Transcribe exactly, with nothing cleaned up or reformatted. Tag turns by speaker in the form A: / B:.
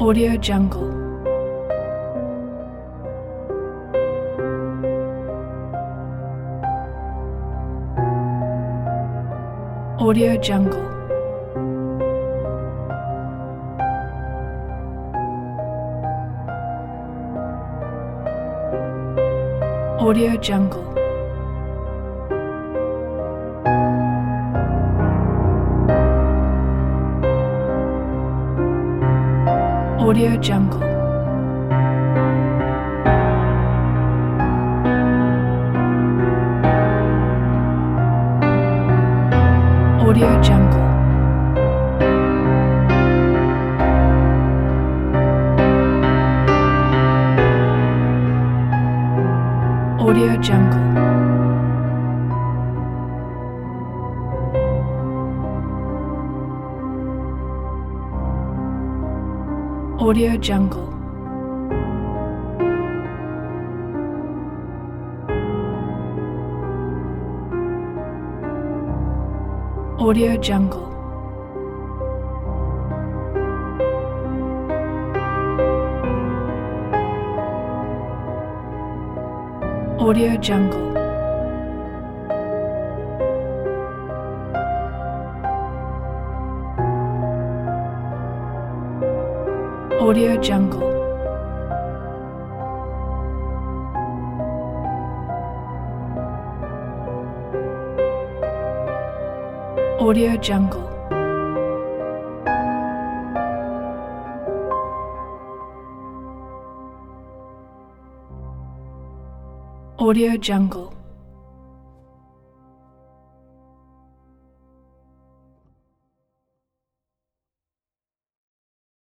A: Audio Jungle. Audio Jungle. Audio Jungle. Audio Jungle. Audio Jungle. Audio Jungle. Audio Jungle. Audio Jungle. Audio Jungle. Audio Jungle. Audio Jungle. Audio Jungle.